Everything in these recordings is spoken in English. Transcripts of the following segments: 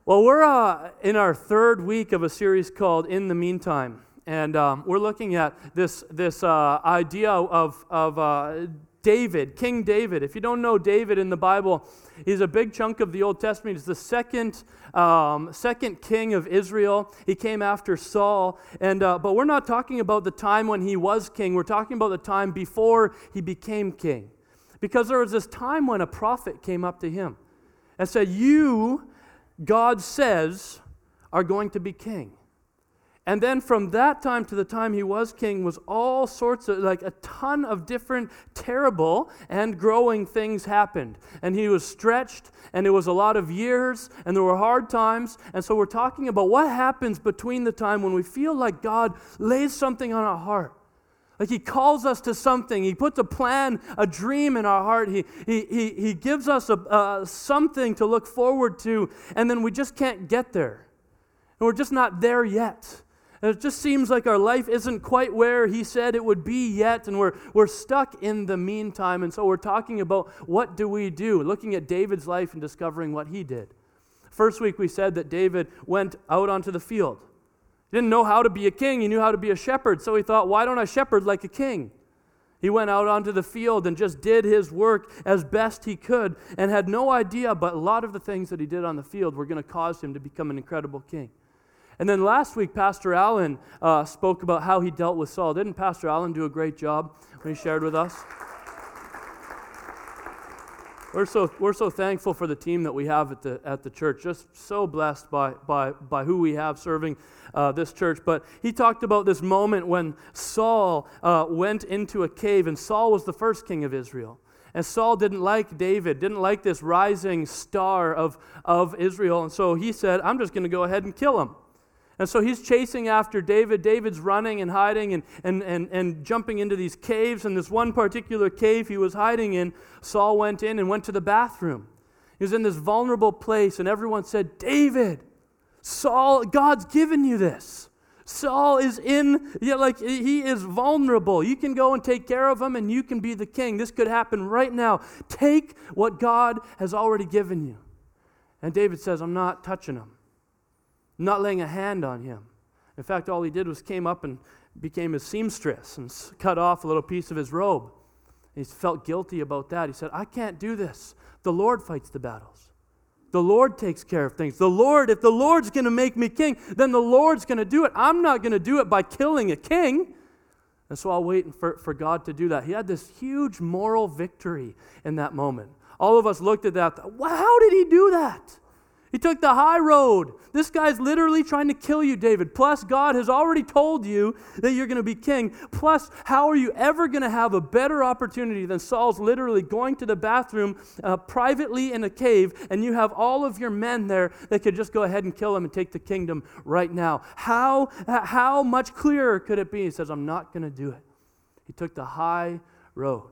Well, we're in our third week of a series called In the Meantime, and we're looking at this idea of David, King David. If you don't know David in the Bible, he's a big chunk of the Old Testament. He's the second king of Israel. He came after Saul, but we're not talking about the time when he was king. We're talking about the time before he became king, because there was this time when a prophet came up to him and said, "You, God says, are going to be king." And then from that time to the time he was king was all sorts of, like a ton of different terrible and growing things happened. And he was stretched, and it was a lot of years, and there were hard times. And so we're talking about what happens between the time when we feel like God lays something on our heart. Like he calls us to something. He puts a plan, a dream in our heart. He gives us something to look forward to, and then we just can't get there. And we're just not there yet. And it just seems like our life isn't quite where he said it would be yet, and we're stuck in the meantime. And so we're talking about what do we do, looking at David's life and discovering what he did. First week we said that David went out onto the field. He didn't know how to be a king. He knew how to be a shepherd. So he thought, why don't I shepherd like a king? He went out onto the field and just did his work as best he could and had no idea, but a lot of the things that he did on the field were going to cause him to become an incredible king. And then last week, Pastor Allen spoke about how he dealt with Saul. Didn't Pastor Allen do a great job when he shared with us? We're so thankful for the team that we have at the church. Just so blessed by who we have serving this church. But he talked about this moment when Saul went into a cave, and Saul was the first king of Israel. And Saul didn't like David, didn't like this rising star of Israel. And so he said, "I'm just going to go ahead and kill him." And so he's chasing after David. David's running and hiding and jumping into these caves. And this one particular cave he was hiding in, Saul went in and went to the bathroom. He was in this vulnerable place, and everyone said, "David, Saul, God's given you this. Saul is he is vulnerable. You can go and take care of him, and you can be the king. This could happen right now. Take what God has already given you." And David says, "I'm not touching him. I'm not laying a hand on him." In fact, all he did was came up and became his seamstress and cut off a little piece of his robe. He felt guilty about that. He said, "I can't do this. The Lord fights the battles. The Lord takes care of things. If the Lord's going to make me king, then the Lord's going to do it. I'm not going to do it by killing a king. And so I'll wait for God to do that." He had this huge moral victory in that moment. All of us looked at that. How did he do that? He took the high road. This guy's literally trying to kill you, David. Plus, God has already told you that you're going to be king. Plus, how are you ever going to have a better opportunity than Saul's literally going to the bathroom privately in a cave, and you have all of your men there that could just go ahead and kill him and take the kingdom right now? How much clearer could it be? He says, "I'm not going to do it." He took the high road.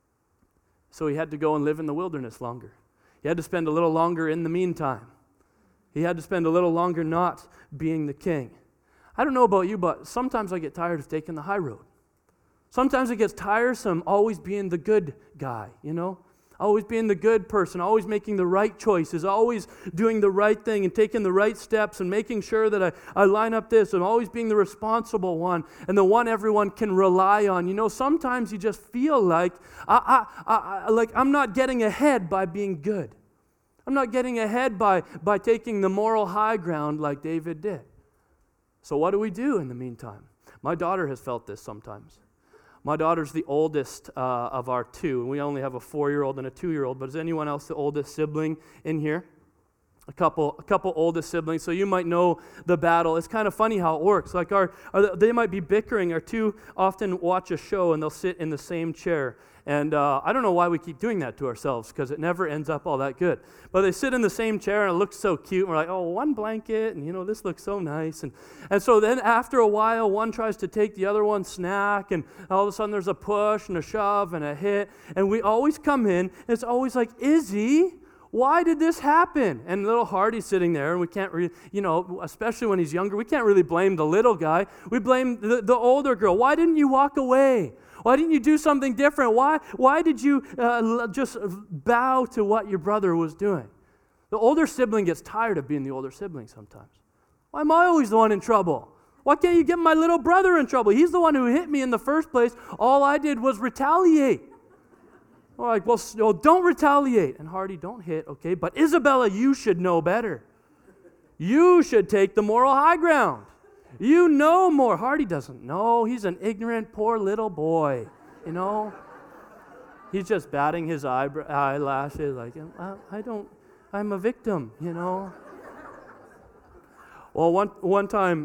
So he had to go and live in the wilderness longer. He had to spend a little longer in the meantime. He had to spend a little longer not being the king. I don't know about you, but sometimes I get tired of taking the high road. Sometimes it gets tiresome always being the good guy, always being the good person, always making the right choices, always doing the right thing and taking the right steps and making sure that I line up this and always being the responsible one and the one everyone can rely on. Sometimes you just feel like I'm not getting ahead by being good. I'm not getting ahead by taking the moral high ground like David did. So what do we do in the meantime? My daughter has felt this sometimes. My daughter's the oldest of our two, and we only have a 4-year-old and a 2-year-old, but is anyone else the oldest sibling in here? A couple oldest siblings, so you might know the battle. It's kind of funny how it works. Like they might be bickering. Our two often watch a show, and they'll sit in the same chair. And I don't know why we keep doing that to ourselves, because it never ends up all that good. But they sit in the same chair, and it looks so cute. And we're like, "Oh, one blanket, and this looks so nice." And so then after a while, one tries to take the other one's snack, and all of a sudden there's a push and a shove and a hit. And we always come in, and it's always like, "Izzy, why did this happen?" And little Hardy's sitting there, and we can't really, especially when he's younger, we can't really blame the little guy. We blame the older girl. "Why didn't you walk away? Why didn't you do something different? Why did you just bow to what your brother was doing?" The older sibling gets tired of being the older sibling sometimes. Why am I always the one in trouble? Why can't you get my little brother in trouble? He's the one who hit me in the first place. All I did was retaliate. We're like, well, don't retaliate. And Hardy, don't hit, okay? But Isabella, you should know better. You should take the moral high ground. You know more. Hardy doesn't know. He's an ignorant, poor little boy, you know? He's just batting his eyelashes like, I'm a victim, you know? Well, one time,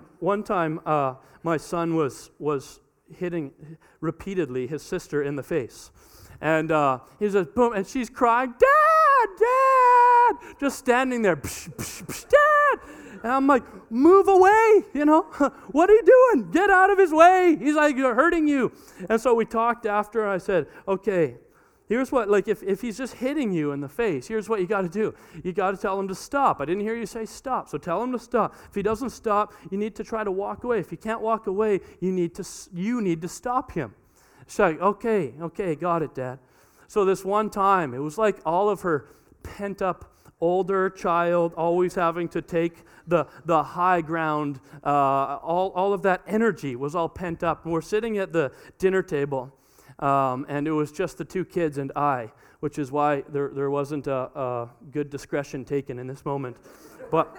my son was hitting repeatedly his sister in the face. And he says, boom, and she's crying, Dad, Dad! Just standing there, psh, psh, psh, Dad! And I'm like, move away, you know? What are you doing? Get out of his way. He's like, you're hurting you. And so we talked after, and I said, okay, here's what, like if he's just hitting you in the face, here's what you got to do. You got to tell him to stop. I didn't hear you say stop, so tell him to stop. If he doesn't stop, you need to try to walk away. If he can't walk away, you need to stop him. She's like, okay, got it, Dad. So this one time, it was like all of her pent-up older child always having to take the high ground, all of that energy was all pent up. And we're sitting at the dinner table, and it was just the two kids and I, which is why there wasn't a good discretion taken in this moment. But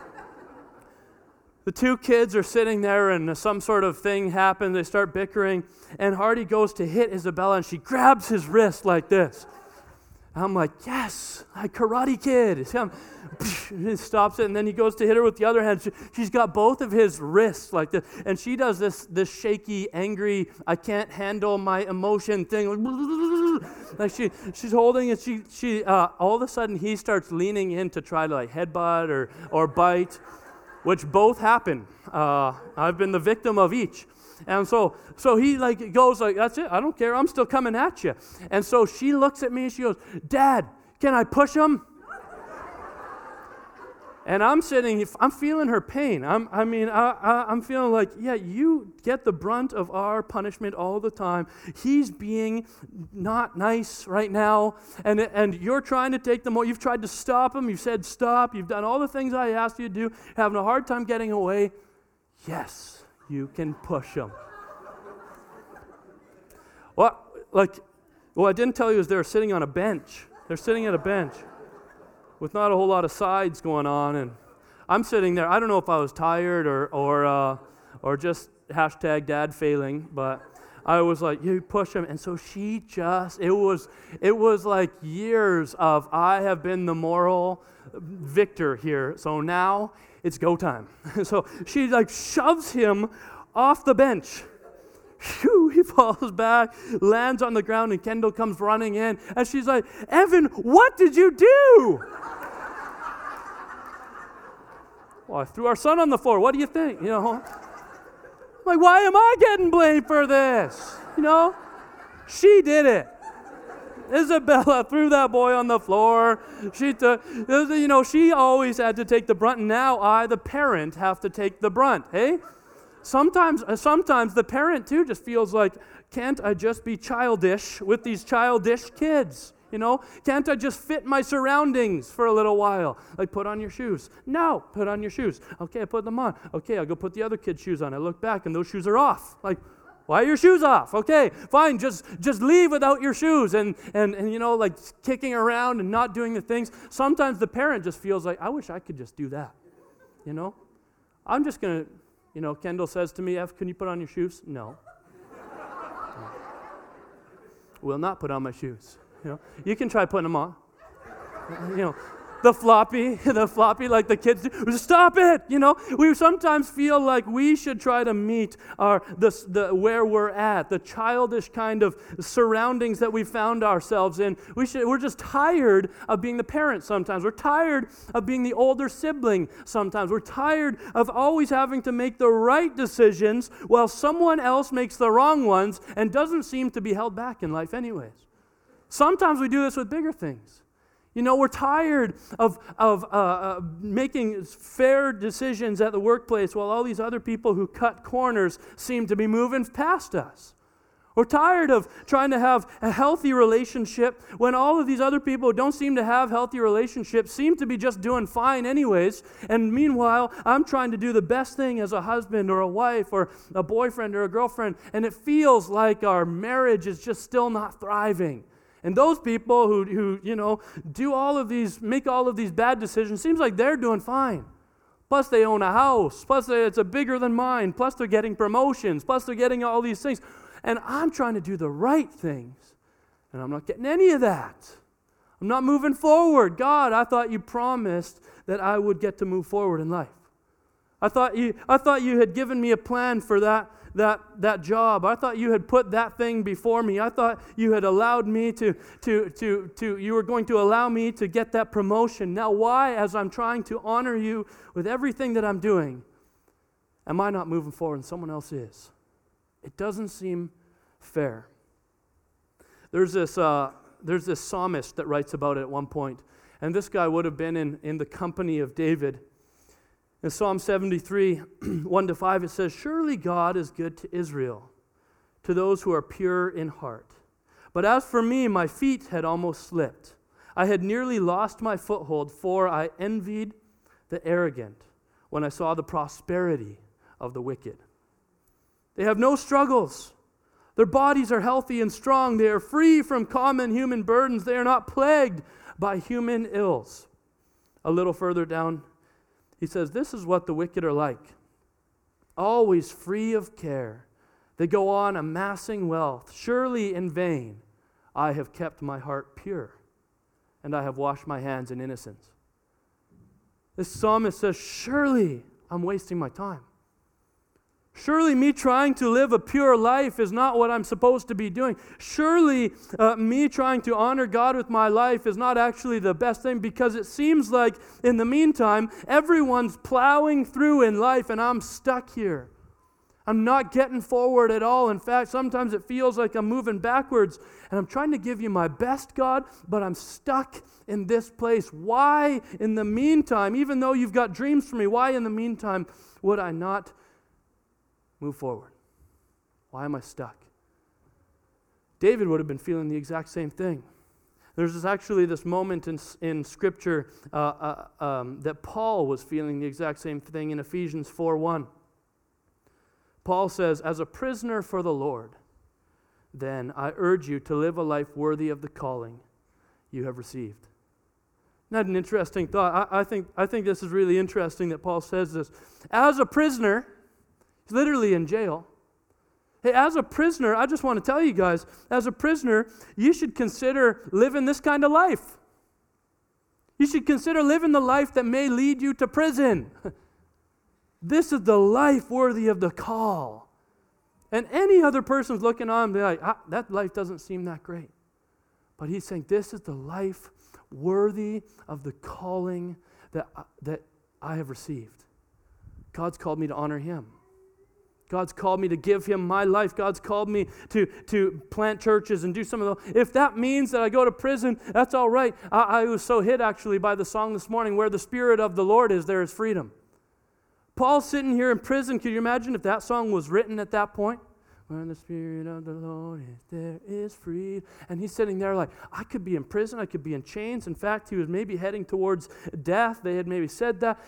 the two kids are sitting there, and some sort of thing happens. They start bickering, and Hardy goes to hit Isabella, and she grabs his wrist like this. I'm like, yes, like Karate Kid. He stops it, and then he goes to hit her with the other hand. She's got both of his wrists like this, and she does this shaky, angry, I can't handle my emotion thing. Like she's holding it. She all of a sudden he starts leaning in to try to like headbutt or bite, which both happen. I've been the victim of each. And so he like goes like, that's it, I don't care, I'm still coming at you. And so she looks at me and she goes, Dad, can I push him? And I'm feeling her pain. I'm feeling like, yeah, you get the brunt of our punishment all the time. He's being not nice right now, and you're trying to take them. You've tried to stop him. You've said stop. You've done all the things I asked you to do. Having a hard time getting away. Yes, you can push him. What I didn't tell you is they're sitting on a bench. They're sitting at a bench with not a whole lot of sides going on, and I'm sitting there. I don't know if I was tired or just hashtag dad failing, but I was like, you push him. And so it was like years of I have been the moral victor here. So now it's go time. So she like shoves him off the bench. Phew, he falls back, lands on the ground, and Kendall comes running in, and she's like, Evan, what did you do? Well, I threw our son on the floor. What do you think? You know, like, why am I getting blamed for this? You know, she did it. Isabella threw that boy on the floor. She always had to take the brunt, and now I, the parent, have to take the brunt. Hey, sometimes the parent too just feels like, can't I just be childish with these childish kids? You know, can't I just fit my surroundings for a little while? Like, put on your shoes. No, put on your shoes. Okay, I put them on. Okay, I'll go put the other kid's shoes on. I look back and those shoes are off. Like, why are your shoes off? Okay, fine, just leave without your shoes and you know, like kicking around and not doing the things. Sometimes the parent just feels like, I wish I could just do that. You know, I'm just going to, you know, Kendall says to me, F, can you put on your shoes? No. Will not put on my shoes. You know, you can try putting them on. You know, the floppy like the kids do. Stop it! You know, we sometimes feel like we should try to meet where we're at, the childish kind of surroundings that we found ourselves in. We're just tired of being the parent sometimes. We're tired of being the older sibling sometimes. We're tired of always having to make the right decisions while someone else makes the wrong ones and doesn't seem to be held back in life anyways. Sometimes we do this with bigger things. You know, we're tired of making fair decisions at the workplace while all these other people who cut corners seem to be moving past us. We're tired of trying to have a healthy relationship when all of these other people who don't seem to have healthy relationships seem to be just doing fine anyways. And meanwhile, I'm trying to do the best thing as a husband or a wife or a boyfriend or a girlfriend, and it feels like our marriage is just still not thriving. And those people who do all of these, make all of these bad decisions, seems like they're doing fine. Plus they own a house. Plus it's a bigger than mine. Plus they're getting promotions. Plus they're getting all these things. And I'm trying to do the right things, and I'm not getting any of that. I'm not moving forward. God, I thought you promised that I would get to move forward in life. I thought you had given me a plan for that job. I thought you had put that thing before me. I thought you had allowed me you were going to allow me to get that promotion. Now why, as I'm trying to honor you with everything that I'm doing, am I not moving forward and someone else is? It doesn't seem fair. There's this psalmist that writes about it at one point, and this guy would have been in the company of David. In Psalm 73, 1-5, it says, "Surely God is good to Israel, to those who are pure in heart. But as for me, my feet had almost slipped. I had nearly lost my foothold, for I envied the arrogant when I saw the prosperity of the wicked. They have no struggles. Their bodies are healthy and strong. They are free from common human burdens. They are not plagued by human ills." A little further down, he says, "This is what the wicked are like, always free of care. They go on amassing wealth. Surely in vain I have kept my heart pure, and I have washed my hands in innocence." This psalmist says, surely I'm wasting my time. Surely me trying to live a pure life is not what I'm supposed to be doing. Surely me trying to honor God with my life is not actually the best thing, because it seems like in the meantime, everyone's plowing through in life and I'm stuck here. I'm not getting forward at all. In fact, sometimes it feels like I'm moving backwards, and I'm trying to give you my best, God, but I'm stuck in this place. Why in the meantime, even though you've got dreams for me, why in the meantime would I not move forward? Why am I stuck? David would have been feeling the exact same thing. There's actually this moment in Scripture that Paul was feeling the exact same thing in Ephesians 4:1. Paul says, "As a prisoner for the Lord, then I urge you to live a life worthy of the calling you have received." Isn't that an interesting thought? I think this is really interesting that Paul says this. As a prisoner, he's literally in jail. Hey, as a prisoner, I just want to tell you guys, as a prisoner, you should consider living this kind of life. You should consider living the life that may lead you to prison. This is the life worthy of the call. And any other person's looking on and be like, that life doesn't seem that great. But he's saying, this is the life worthy of the calling that I have received. God's called me to honor Him. God's called me to give Him my life. God's called me to plant churches and do some of those. If that means that I go to prison, that's all right. I was so hit actually by the song this morning, "Where the Spirit of the Lord is, there is freedom." Paul's sitting here in prison. Could you imagine if that song was written at that point? "Where the Spirit of the Lord is, there is freedom." And he's sitting there like, I could be in prison, I could be in chains. In fact, he was maybe heading towards death. They had maybe said that.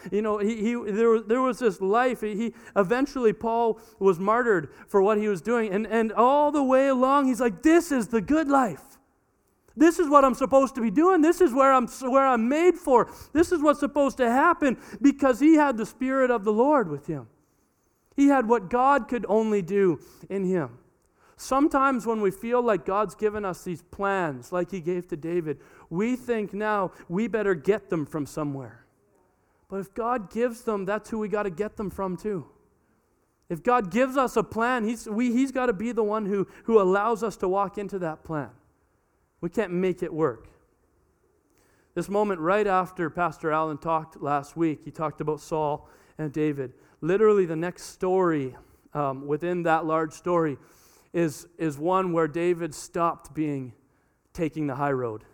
There was this life. Eventually, Paul was martyred for what he was doing. And all the way along, he's like, this is the good life. This is what I'm supposed to be doing. This is where I'm made for. This is what's supposed to happen, because he had the Spirit of the Lord with him. He had what God could only do in him. Sometimes when we feel like God's given us these plans, like He gave to David, we think now we better get them from somewhere. But if God gives them, that's who we got to get them from too. If God gives us a plan, He's got to be the one who allows us to walk into that plan. We can't make it work. This moment right after Pastor Allen talked last week, he talked about Saul and David. Literally the next story within that large story is one where David stopped taking the high road,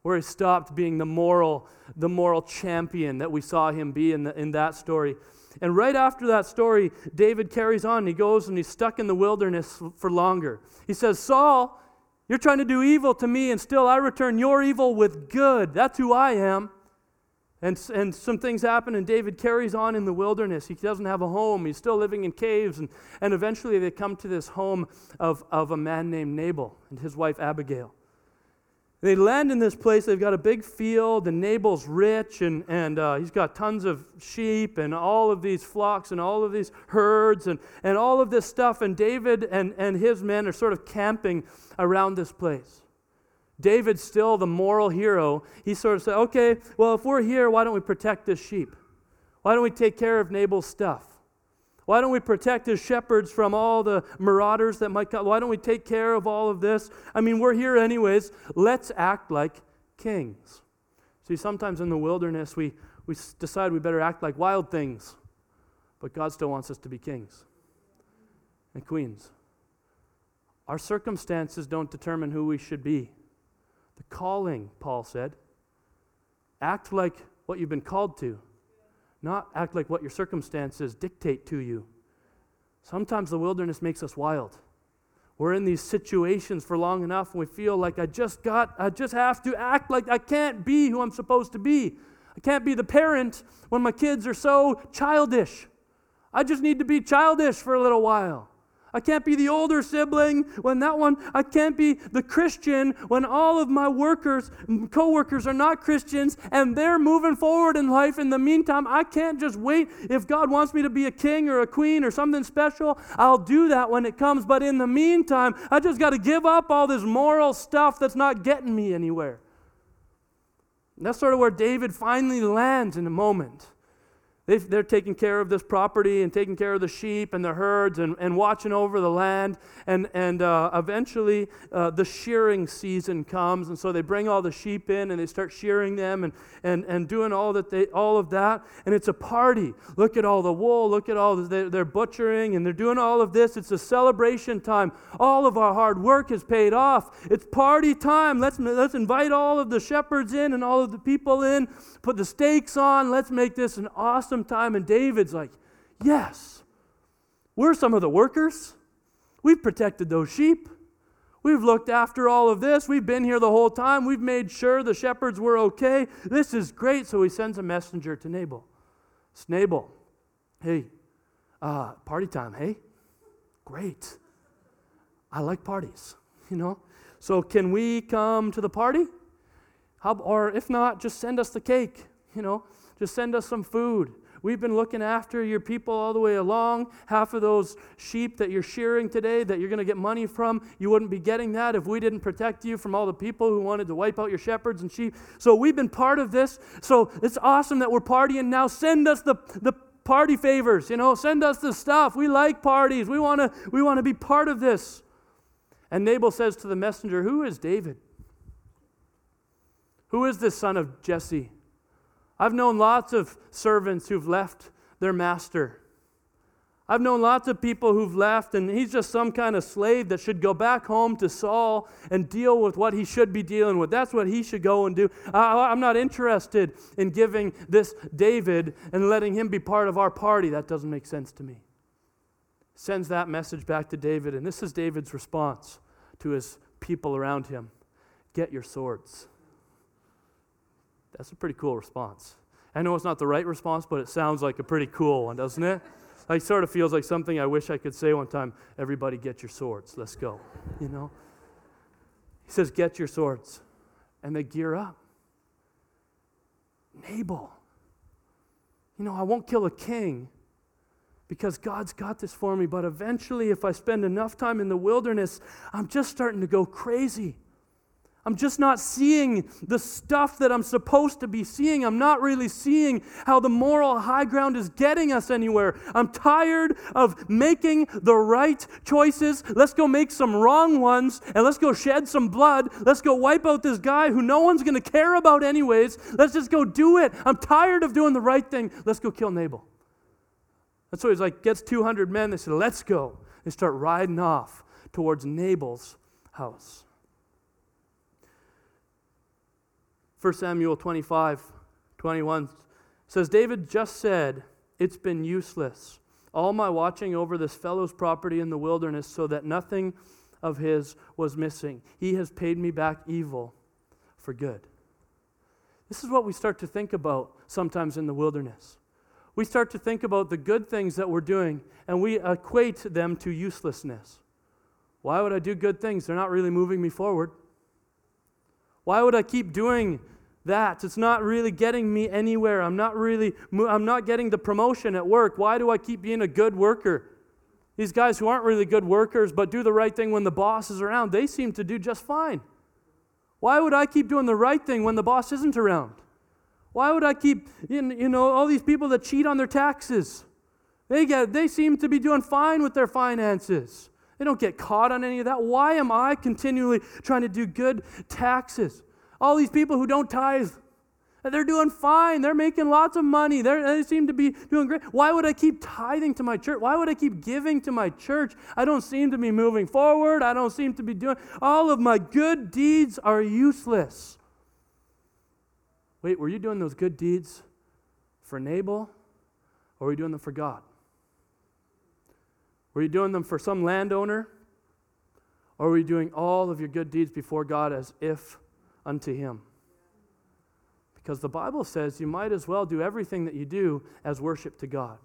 where he stopped being the moral champion that we saw him be in that story. And right after that story, David carries on. He goes and he's stuck in the wilderness for longer. He says, Saul, you're trying to do evil to me, and still I return your evil with good. That's who I am. And some things happen, and David carries on in the wilderness. He doesn't have a home. He's still living in caves. And eventually they come to this home of a man named Nabal and his wife Abigail. They land in this place. They've got a big field, and Nabal's rich, and he's got tons of sheep and all of these flocks and all of these herds and all of this stuff. And David and his men are sort of camping around this place. David's still the moral hero. He sort of said, okay, well, if we're here, why don't we protect this sheep? Why don't we take care of Nabal's stuff? Why don't we protect his shepherds from all the marauders that might come? Why don't we take care of all of this? I mean, we're here anyways. Let's act like kings. See, sometimes in the wilderness, we decide we better act like wild things. But God still wants us to be kings and queens. Our circumstances don't determine who we should be. The calling, Paul said, act like what you've been called to. Not act like what your circumstances dictate to you. Sometimes the wilderness makes us wild. We're in these situations for long enough and we feel like I just have to act like I can't be who I'm supposed to be. I can't be the parent when my kids are so childish. I just need to be childish for a little while. I can't be the older sibling when I can't be the Christian when all of my co-workers are not Christians and they're moving forward in life. In the meantime, I can't just wait. If God wants me to be a king or a queen or something special, I'll do that when it comes. But in the meantime, I just got to give up all this moral stuff that's not getting me anywhere. And that's sort of where David finally lands in a moment. They're taking care of this property and taking care of the sheep and the herds and watching over the land. And eventually the shearing season comes. And so they bring all the sheep in and they start shearing them and doing all of that. And it's a party. Look at all the wool. Look at all they're butchering and they're doing all of this. It's a celebration time. All of our hard work is paid off. It's party time. Let's invite all of the shepherds in and all of the people in. Put the steaks on. Let's make this an awesome time. And David's like, yes, we're some of the workers. We've protected those sheep. We've looked after all of this. We've been here the whole time. We've made sure the shepherds were okay. This is great. So he sends a messenger to Nabal. It's Nabal. Hey, party time, hey? Great. I like parties, So can we come to the party? Or if not, just send us the cake, Just send us some food. We've been looking after your people all the way along. Half of those sheep that you're shearing today that you're going to get money from, you wouldn't be getting that if we didn't protect you from all the people who wanted to wipe out your shepherds and sheep. So we've been part of this. So it's awesome that we're partying now. Send us the party favors, Send us the stuff. We like parties. We want to be part of this. And Nabal says to the messenger, who is David? Who is this son of Jesse? I've known lots of servants who've left their master. I've known lots of people who've left, and he's just some kind of slave that should go back home to Saul and deal with what he should be dealing with. That's what he should go and do. I'm not interested in giving this David and letting him be part of our party. That doesn't make sense to me. Sends that message back to David, and this is David's response to his people around him. Get your swords. That's a pretty cool response. I know it's not the right response, but it sounds like a pretty cool one, doesn't it? It sort of feels like something I wish I could say one time. Everybody get your swords. Let's go. He says, get your swords. And they gear up. Nabal. I won't kill a king because God's got this for me, but eventually if I spend enough time in the wilderness, I'm just starting to go crazy. I'm just not seeing the stuff that I'm supposed to be seeing. I'm not really seeing how the moral high ground is getting us anywhere. I'm tired of making the right choices. Let's go make some wrong ones, and let's go shed some blood. Let's go wipe out this guy who no one's going to care about anyways. Let's just go do it. I'm tired of doing the right thing. Let's go kill Nabal. That's so he's like, gets 200 men. They said, let's go. They start riding off towards Nabal's house. 1 Samuel 25:21 says, David just said, it's been useless, all my watching over this fellow's property in the wilderness so that nothing of his was missing. He has paid me back evil for good. This is what we start to think about sometimes in the wilderness. We start to think about the good things that we're doing, and we equate them to uselessness. Why would I do good things? They're not really moving me forward. Why would I keep doing that? It's not really getting me anywhere. I'm not getting the promotion at work. Why do I keep being a good worker? These guys who aren't really good workers but do the right thing when the boss is around, they seem to do just fine. Why would I keep doing the right thing when the boss isn't around? Why would I keep, all these people that cheat on their taxes? They seem to be doing fine with their finances. They don't get caught on any of that. Why am I continually trying to do good taxes? All these people who don't tithe, they're doing fine. They're making lots of money. They seem to be doing great. Why would I keep tithing to my church? Why would I keep giving to my church? I don't seem to be moving forward. I don't seem to be doing. All of my good deeds are useless. Wait, were you doing those good deeds for Nabal, or were you doing them for God? Were you doing them for some landowner, or were you doing all of your good deeds before God as if unto Him? Because the Bible says you might as well do everything that you do as worship to God.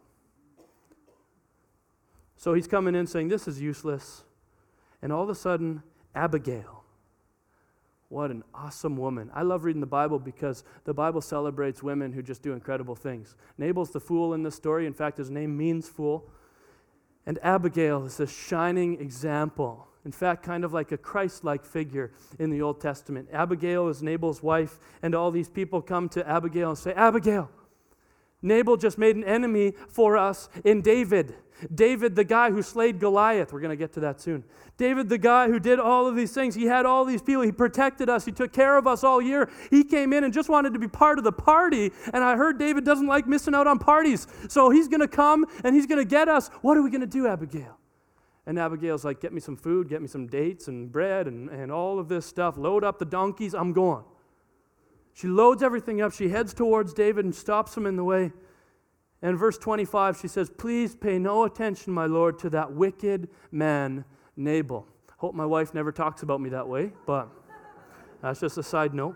So he's coming in saying, this is useless. And all of a sudden, Abigail. What an awesome woman. I love reading the Bible because the Bible celebrates women who just do incredible things. Nabal's the fool in this story. In fact, his name means fool. And Abigail is a shining example. In fact, kind of like a Christ-like figure in the Old Testament. Abigail is Nabal's wife, and all these people come to Abigail and say, Abigail, Nabal just made an enemy for us in David. David, the guy who slayed Goliath. We're going to get to that soon. David, the guy who did all of these things. He had all these people. He protected us. He took care of us all year. He came in and just wanted to be part of the party. And I heard David doesn't like missing out on parties. So he's going to come and he's going to get us. What are we going to do, Abigail? And Abigail's like, get me some food, get me some dates and bread and all of this stuff. Load up the donkeys. I'm going. She loads everything up. She heads towards David and stops him in the way. And verse 25, she says, please pay no attention, my Lord, to that wicked man, Nabal. Hope my wife never talks about me that way, but that's just a side note.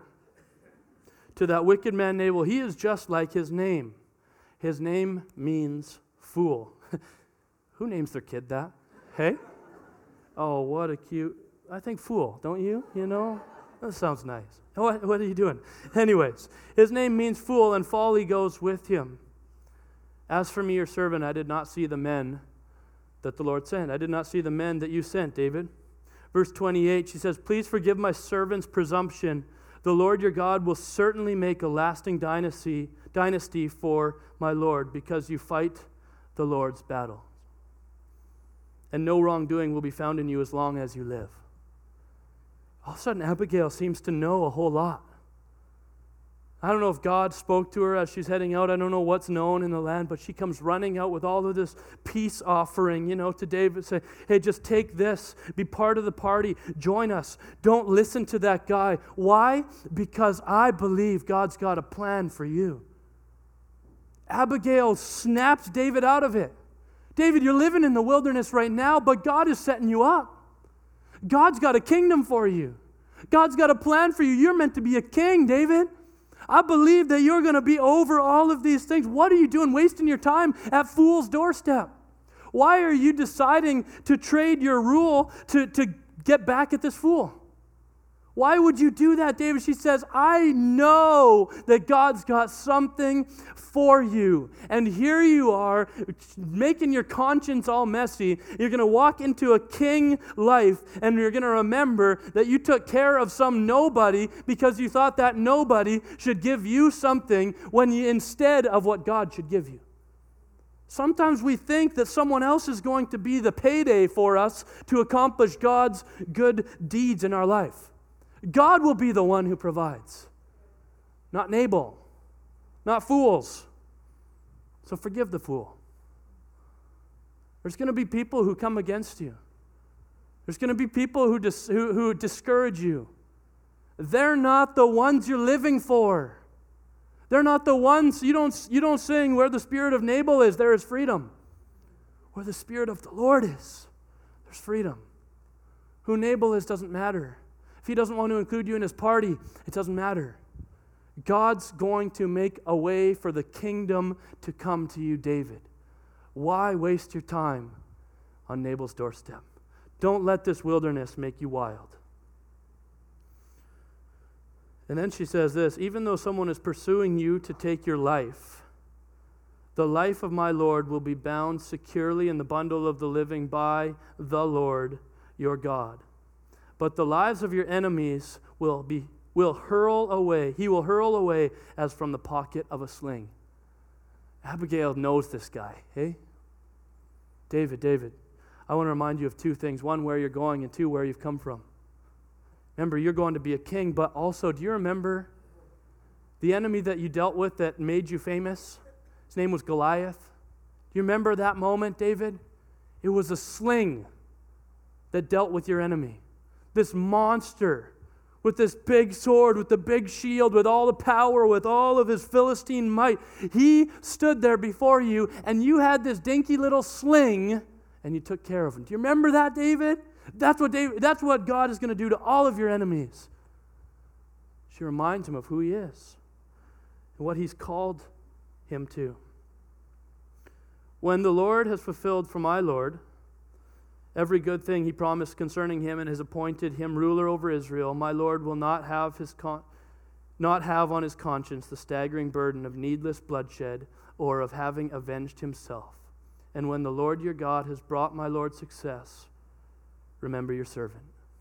To that wicked man, Nabal, he is just like his name. His name means fool. Who names their kid that? Hey? Oh, what a cute, I think fool, don't you? You know? That sounds nice. What are you doing? Anyways, his name means fool, and folly goes with him. As for me, your servant, I did not see the men that the Lord sent. I did not see the men that you sent, David. Verse 28, she says, please forgive my servant's presumption. The Lord your God will certainly make a lasting dynasty for my Lord, because you fight the Lord's battle. And no wrongdoing will be found in you as long as you live. All of a sudden, Abigail seems to know a whole lot. I don't know if God spoke to her as she's heading out. I don't know what's known in the land, but she comes running out with all of this peace offering, to David, say, hey, just take this, be part of the party, join us. Don't listen to that guy. Why? Because I believe God's got a plan for you. Abigail snaps David out of it. David, you're living in the wilderness right now, but God is setting you up. God's got a kingdom for you. God's got a plan for you. You're meant to be a king, David. I believe that you're going to be over all of these things. What are you doing wasting your time at fool's doorstep? Why are you deciding to trade your rule to get back at this fool? Why would you do that, David? She says, I know that God's got something for you. And here you are, making your conscience all messy. You're going to walk into a king life, and you're going to remember that you took care of some nobody because you thought that nobody should give you something instead of what God should give you. Sometimes we think that someone else is going to be the payday for us to accomplish God's good deeds in our life. God will be the one who provides, not Nabal, not fools. So forgive the fool. There's going to be people who come against you. There's going to be people who discourage you. They're not the ones you're living for. They're not the ones, you don't sing, where the spirit of Nabal is, there is freedom. Where the spirit of the Lord is, there's freedom. Who Nabal is doesn't matter. If he doesn't want to include you in his party, it doesn't matter. God's going to make a way for the kingdom to come to you, David. Why waste your time on Nabal's doorstep? Don't let this wilderness make you wild. And then she says this, even though someone is pursuing you to take your life, the life of my Lord will be bound securely in the bundle of the living by the Lord your God. But the lives of your enemies he will hurl away as from the pocket of a sling. Abigail knows this guy, hey? David, I want to remind you of two things. One, where you're going, and two, where you've come from. Remember, you're going to be a king, but also, do you remember the enemy that you dealt with that made you famous? His name was Goliath. Do you remember that moment, David? It was a sling that dealt with your enemy. This monster with this big sword, with the big shield, with all the power, with all of his Philistine might. He stood there before you, and you had this dinky little sling, and you took care of him. Do you remember that, David? That's what God is going to do to all of your enemies. She reminds him of who he is and what he's called him to. When the Lord has fulfilled for my Lord every good thing he promised concerning him and has appointed him ruler over Israel, my Lord will not have on his conscience the staggering burden of needless bloodshed or of having avenged himself. And when the Lord your God has brought my Lord success, remember your servant.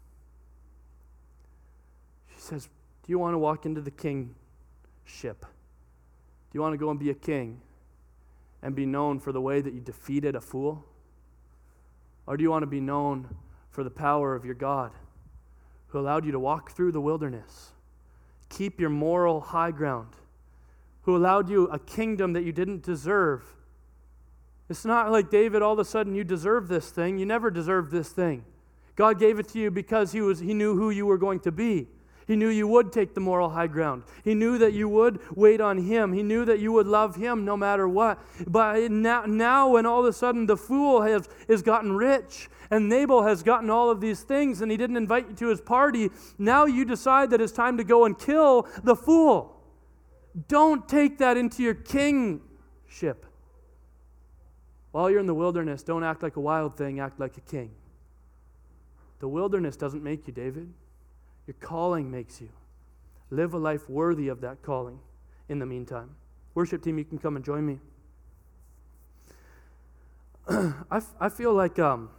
She says, do you want to walk into the kingship? Do you want to go and be a king and be known for the way that you defeated a fool? Or do you want to be known for the power of your God who allowed you to walk through the wilderness, keep your moral high ground, who allowed you a kingdom that you didn't deserve? It's not like David, all of a sudden you deserve this thing. You never deserved this thing. God gave it to you because He knew who you were going to be. He knew you would take the moral high ground. He knew that you would wait on Him. He knew that you would love Him no matter what. But now when all of a sudden the fool has gotten rich and Nabal has gotten all of these things and he didn't invite you to his party, now you decide that it's time to go and kill the fool. Don't take that into your kingship. While you're in the wilderness, don't act like a wild thing, act like a king. The wilderness doesn't make you, David. Your calling makes you. Live a life worthy of that calling in the meantime. Worship team, you can come and join me. I feel like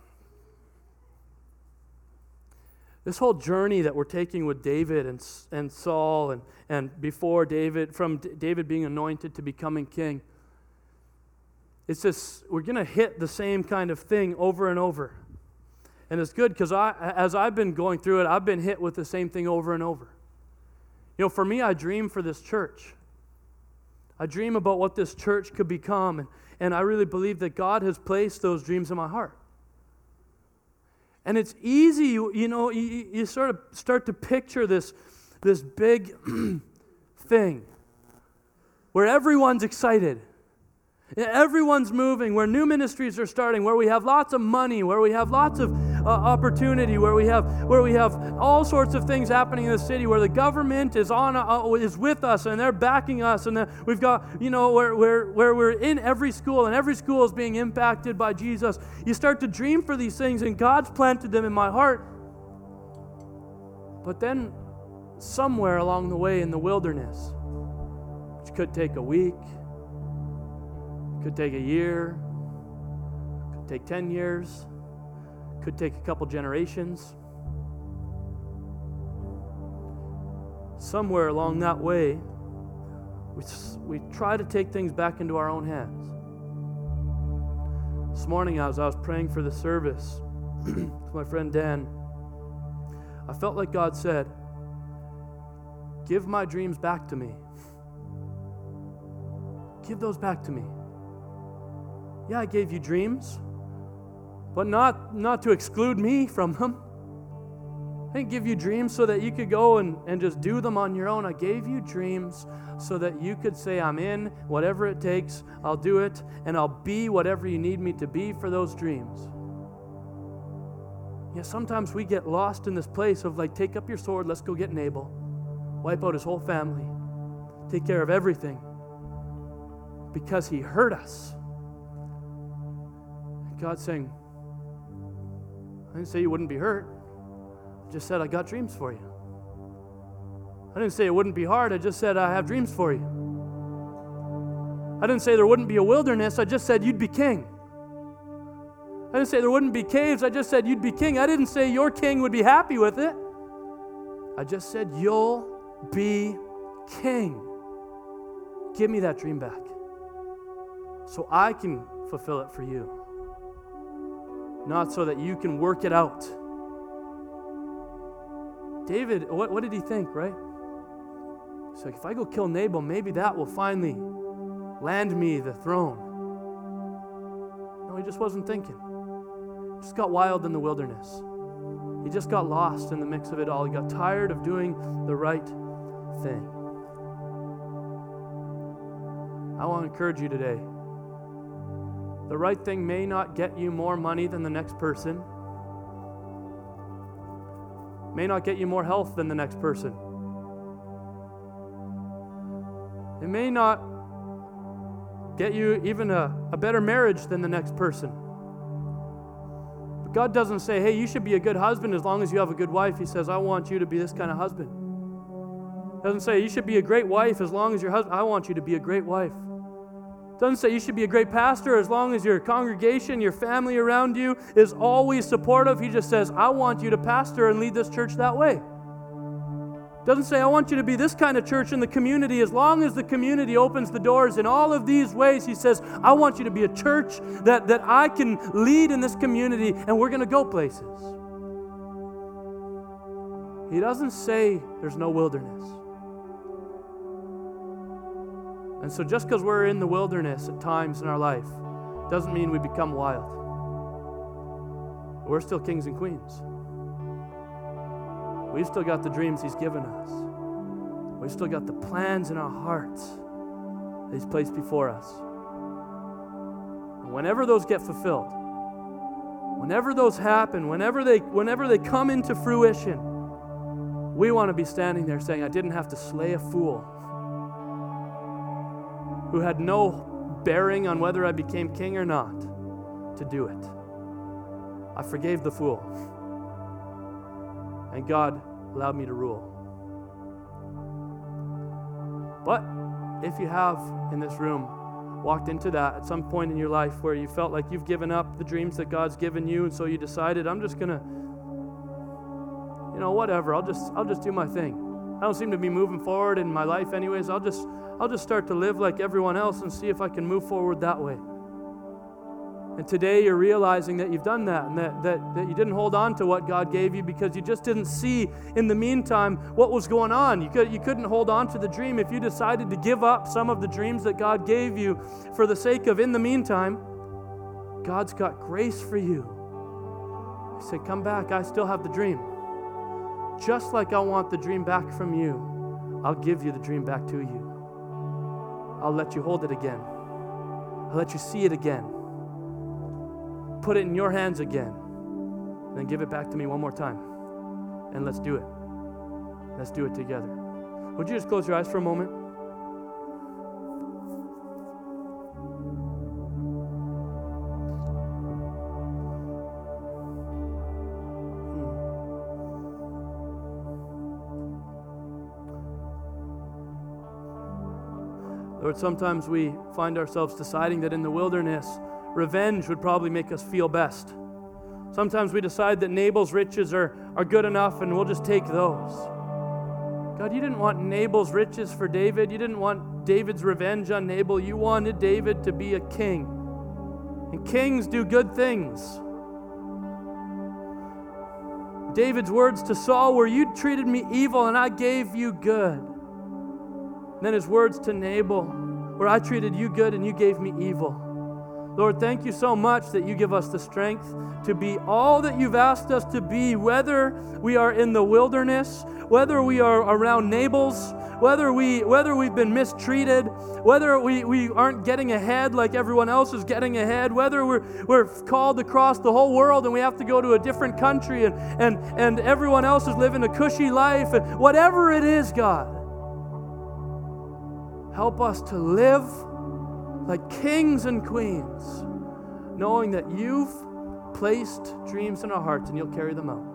this whole journey that we're taking with David and Saul and before David, from David being anointed to becoming king, it's just, we're going to hit the same kind of thing over and over. And it's good because as I've been going through it, I've been hit with the same thing over and over. You know, for me, I dream for this church. I dream about what this church could become, and I really believe that God has placed those dreams in my heart. And it's easy, you sort of start to picture this big thing where everyone's excited. Everyone's moving, where new ministries are starting, where we have lots of money, where we have lots of opportunity, where we have all sorts of things happening in the city, where the government is with us and they're backing us, and we've got where we're in every school and every school is being impacted by Jesus. You start to dream for these things, and God's planted them in my heart. But then somewhere along the way in the wilderness, which could take a week, could take a year, could take 10 years, could take a couple generations. Somewhere along that way, we try to take things back into our own hands. This morning as I was praying for the service with my friend Dan, I felt like God said, give my dreams back to me. Give those back to me. Yeah, I gave you dreams, but not to exclude me from them. I didn't give you dreams so that you could go and just do them on your own. I gave you dreams so that you could say, I'm in, whatever it takes, I'll do it, and I'll be whatever you need me to be for those dreams. Yeah, sometimes we get lost in this place of like, take up your sword, let's go get Nabal. Wipe out his whole family. Take care of everything. Because he hurt us. God's saying, I didn't say you wouldn't be hurt. I just said I got dreams for you. I didn't say it wouldn't be hard. I just said I have dreams for you. I didn't say there wouldn't be a wilderness. I just said you'd be king. I didn't say there wouldn't be caves. I just said you'd be king. I didn't say your king would be happy with it. I just said you'll be king. Give me that dream back so I can fulfill it for you. Not so that you can work it out. David, what did he think, right? He's like, if I go kill Nabal, maybe that will finally land me the throne. No, he just wasn't thinking. He just got wild in the wilderness. He just got lost in the mix of it all. He got tired of doing the right thing. I want to encourage you today. The right thing may not get you more money than the next person. May not get you more health than the next person. It may not get you even a better marriage than the next person. But God doesn't say, hey, you should be a good husband as long as you have a good wife. He says, I want you to be this kind of husband. He doesn't say, you should be a great wife as long as your husband. I want you to be a great wife. Doesn't say you should be a great pastor as long as your congregation, your family around you is always supportive. He just says, I want you to pastor and lead this church that way. Doesn't say, I want you to be this kind of church in the community as long as the community opens the doors in all of these ways. He says, I want you to be a church that I can lead in this community and we're going to go places. He doesn't say there's no wilderness. And so just because we're in the wilderness at times in our life doesn't mean we become wild. We're still kings and queens. We've still got the dreams He's given us. We've still got the plans in our hearts that He's placed before us. And whenever those get fulfilled, whenever those happen, whenever they come into fruition, we want to be standing there saying, I didn't have to slay a fool who had no bearing on whether I became king or not to do it. I forgave the fool. And God allowed me to rule. But if you have in this room walked into that at some point in your life where you felt like you've given up the dreams that God's given you, and so you decided, I'm just gonna, whatever, I'll just do my thing. I don't seem to be moving forward in my life anyways. I'll just start to live like everyone else and see if I can move forward that way. And today you're realizing that you've done that and that you didn't hold on to what God gave you because you just didn't see in the meantime what was going on. You couldn't hold on to the dream. If you decided to give up some of the dreams that God gave you for the sake of in the meantime, God's got grace for you. He said, come back, I still have the dream. Just like I want the dream back from you, I'll give you the dream back to you. I'll let you hold it again. I'll let you see it again. Put it in your hands again. And then give it back to me one more time. And let's do it. Let's do it together. Would you just close your eyes for a moment? Lord, sometimes we find ourselves deciding that in the wilderness, revenge would probably make us feel best. Sometimes we decide that Nabal's riches are good enough and we'll just take those. God, you didn't want Nabal's riches for David. You didn't want David's revenge on Nabal. You wanted David to be a king. And kings do good things. David's words to Saul were, you treated me evil and I gave you good. And then his words to Nabal, where I treated you good and you gave me evil. Lord, thank you so much that you give us the strength to be all that you've asked us to be, whether we are in the wilderness, whether we are around Nabals, whether we've been mistreated, whether we aren't getting ahead like everyone else is getting ahead, whether we're called across the whole world and we have to go to a different country and everyone else is living a cushy life, and whatever it is, God, help us to live like kings and queens, knowing that you've placed dreams in our hearts and you'll carry them out.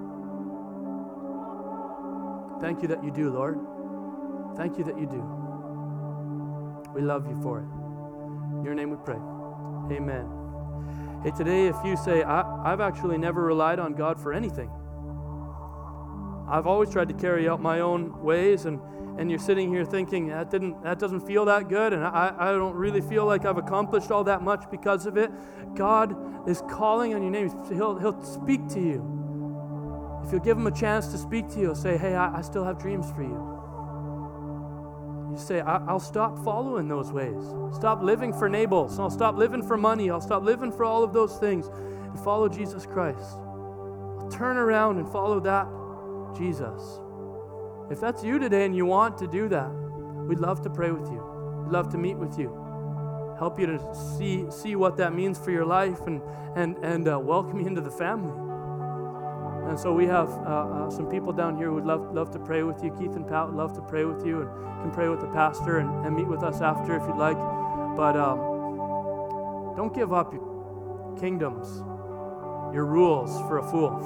Thank you that you do, Lord. Thank you that you do. We love you for it. In your name we pray. Amen. Hey, today if you say, I've actually never relied on God for anything. I've always tried to carry out my own ways, and you're sitting here thinking, that doesn't feel that good, and I don't really feel like I've accomplished all that much because of it. God is calling on your name. He'll speak to you. If you'll give him a chance to speak to you, he'll say, hey, I still have dreams for you. You say, I'll stop following those ways. Stop living for Nabals. I'll stop living for money. I'll stop living for all of those things and follow Jesus Christ. I'll turn around and follow that Jesus. If that's you today and you want to do that, we'd love to pray with you. We'd love to meet with you. Help you to see what that means for your life and welcome you into the family. And so we have some people down here who would love to pray with you. Keith and Pat would love to pray with you and can pray with the pastor and meet with us after if you'd like. But don't give up your kingdoms, your rules for a fool.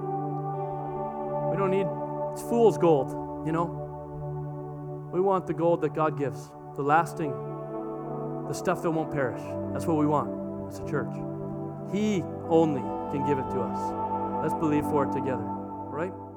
We don't need fool's gold, you know. We want the gold that God gives, the lasting, the stuff that won't perish. That's what we want as a church. He only can give it to us. Let's believe for it together, right?